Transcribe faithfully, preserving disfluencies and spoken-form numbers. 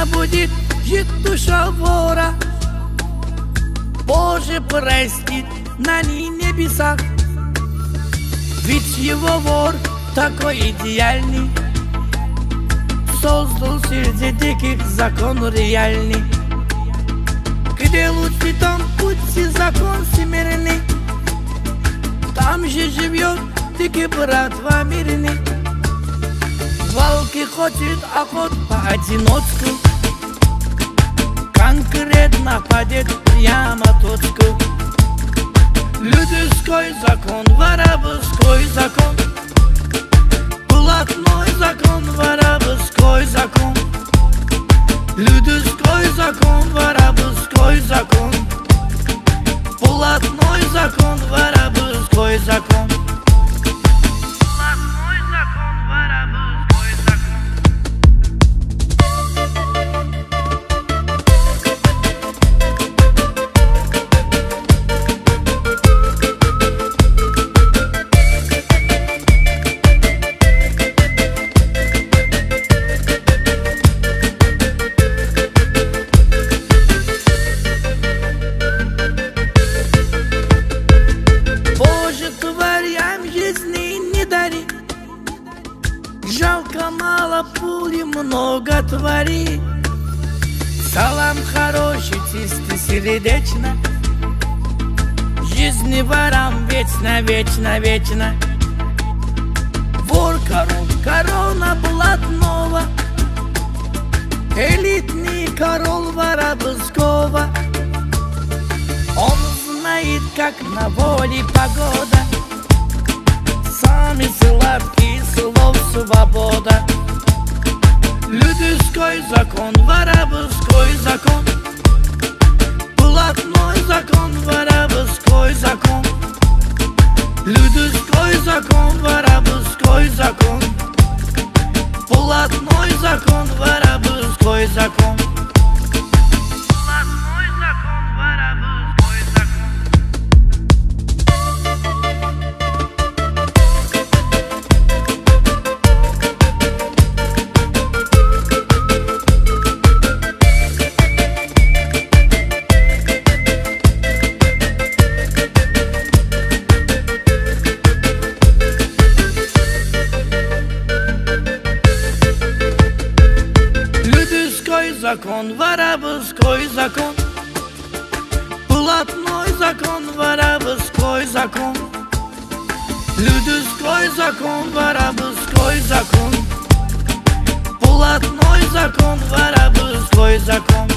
Вечно будет жить душа вора. Боже, простит на небесах, ведь его вор такой идеальный, создал среди диких закон реальный, где лучший там путь и закон всемирный. Там же живет дикий братва мирный. Волки хочет охот поодиночку, конкретно падет прямо точку. Людской закон, воровской закон, блатной закон, воровской закон. Людской закон, воровской закон, блатной закон, воровской закон. Жалко мало пули, много твори. Салам хороший, чистый, сердечно. Жизни ворам вечно, вечно, вечно. Вор король, корона блатного, элитный король воровского. Он знает, как на воле погода, сами сладкие слов свобода. Людской закон, воровской закон, блатной закон, воровской закон. Людской закон, воровской закон, блатной закон, воровской закон. Закон, воровской закон, блатной закон, воровской закон. Людской закон, воровской закон, блатной закон, воровской закон.